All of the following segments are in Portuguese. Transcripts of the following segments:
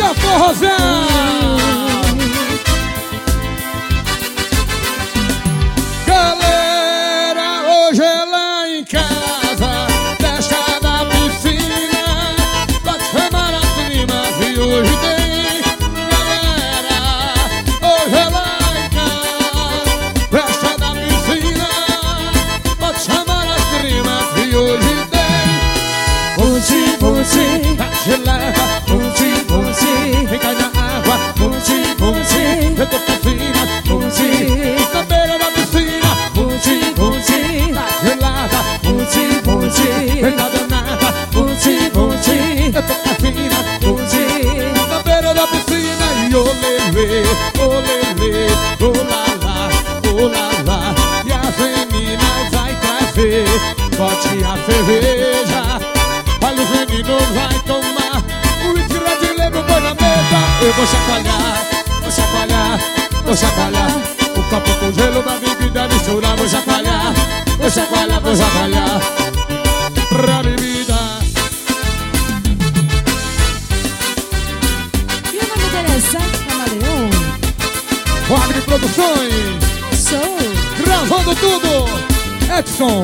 Bora, forrozão! Galera, hoje é lá em casa, festa da piscina. Pode chamar as primas e hoje tem. Galera, hoje é lá em casa, festa da piscina. Pode chamar as primas e hoje tem. Ponte, ponte, Tá gelada, ponte, ponte, vem cair na água, ponte, ponte, eu tô com fina, ponte, na beira da piscina. ponte, ponte, Tá gelada, ponte, ponte, vem cá danada, ponte, ponte, eu tô com fina, ponte. na beira da piscina. E olelê, olá, e as meninas vai trazer bote a cerveja. Olha, os meninos vai tomar o uísque Red Label, põe na mesa. Eu vou chacoalhar, vou chacoalhar, vou chacoalhar. O copo com gelo, uma bebida misturar. Vou chacoalhar, vou chacoalhar, vou chacoalhar pra bebida. E o nome dele é Zé Camaleão. Wagner Produções, Sou. gravando tudo. Edson.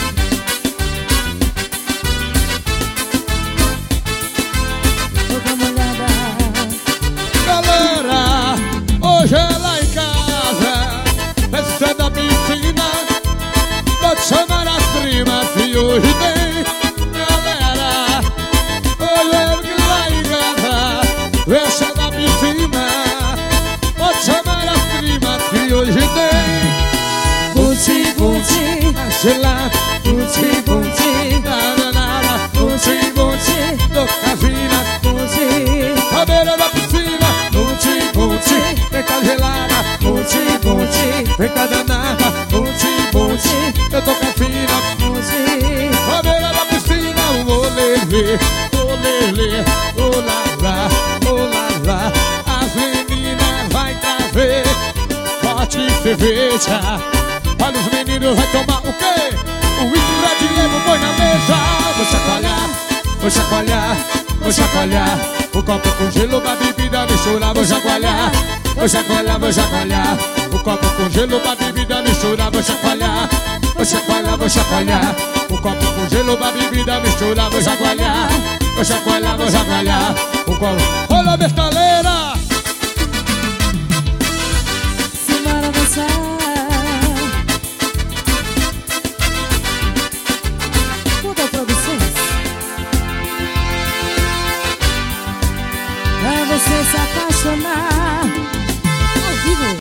Vou dar uma olhada. Galera, hoje é lá em casa, festa da piscina. Pode chamar as primas e hoje tem. Galera, hoje é lá em casa, festa da piscina. Pode chamar as primas e hoje tem. Ponte, ponte, Gelada, ponte, ponte, nada, ponte, ponte, tô casina, ponte, à beira da piscina. ponte, ponte, Vem cá gelada, ponte, ponte, vem cá danada, ponte, ponte, eu tô casina. ponte. À beira da piscina, olelê, olá, as meninas vai trazer forte cerveja. Olha, os meninos vai tomar o quê? O uísque Red Label, põe na mesa. Vou chacoalhar, vou chacoalhar, vou chacoalhar. O copo com gelo, uma bebida misturar. Vou chacoalhar, vou chacoalhar, vou chacoalhar. O copo com gelo, uma bebida misturar. Vou chacoalhar, vou chacoalhar, vou chacoalhar. O copo com gelo, uma bebida misturar. Vou chacoalhar, vou chacoalhar, vou chacoalhar. O copo... Olha a bestaleira! Simbora dançar. Muda Produções. Pra você se apaixonar.